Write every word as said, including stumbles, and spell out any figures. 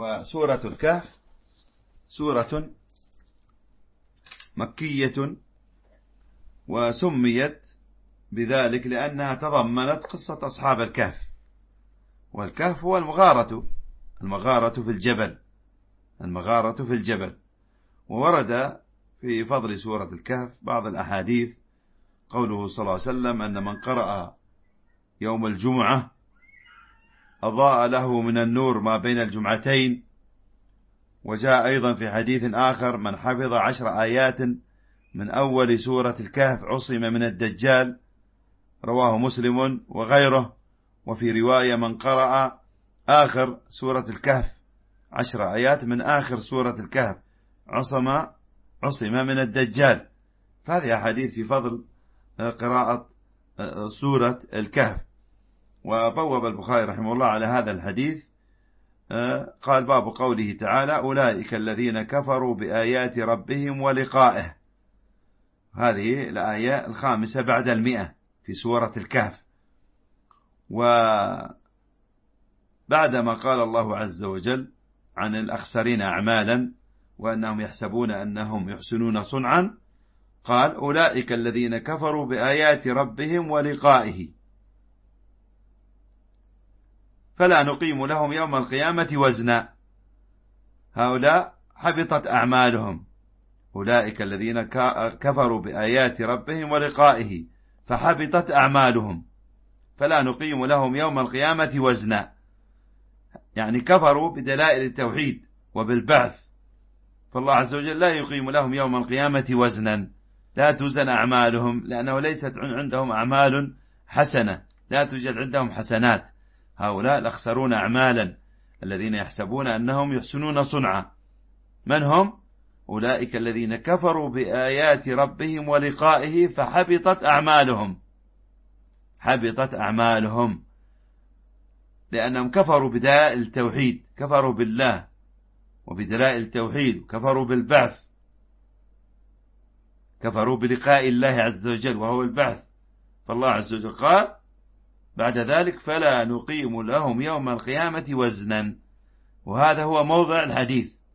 وسورة الكهف سورة مكية، وسميت بذلك لأنها تضمنت قصة أصحاب الكهف. والكهف هو المغارة المغارة في الجبل المغارة في الجبل وورد في فضل سورة الكهف بعض الأحاديث، قوله صلى الله عليه وسلم أن من قرأ يوم الجمعة أضاء له من النور ما بين الجمعتين. وجاء أيضا في حديث آخر: من حفظ عشر آيات من أول سورة الكهف عصم من الدجال، رواه مسلم وغيره. وفي رواية: من قرأ آخر سورة الكهف عشر آيات من آخر سورة الكهف عصم عصم من الدجال. فهذه أحاديث في فضل قراءة سورة الكهف. وبوب البخاري رحمه الله على هذا الحديث، قال: باب قوله تعالى: أولئك الذين كفروا بآيات ربهم ولقائه. هذه الآية الخامسة بعد المئة في سورة الكهف. وبعدما قال الله عز وجل عن الأخسرين أعمالا وأنهم يحسبون أنهم يحسنون صنعا، قال: أولئك الذين كفروا بآيات ربهم ولقائه فلا نقيم لهم يوم القيامة وزنا. هؤلاء حبطت أعمالهم. أولئك الذين كفروا بآيات ربهم ولقائه فحبطت أعمالهم فلا نقيم لهم يوم القيامة وزنا، يعني كفروا بدلائل التوحيد وبالبعث، فالله عز وجل لا يقيم لهم يوم القيامة وزنا، لا توزن أعمالهم، لأنه ليست عندهم أعمال حسنة، لا توجد عندهم حسنات. هؤلاء الأخسرون أعمالا الذين يحسبون أنهم يحسنون صنعا. من هم؟ أولئك الذين كفروا بآيات ربهم ولقائه فحبطت أعمالهم حبطت أعمالهم لأنهم كفروا بدلائل التوحيد، كفروا بالله وبدلائل التوحيد، وكفروا بالبعث، كفروا بلقاء الله عز وجل وهو البعث. فالله عز وجل قال بعد ذلك: فلا نقيم لهم يوم القيامة وزنا. وهذا هو موضع الحديث،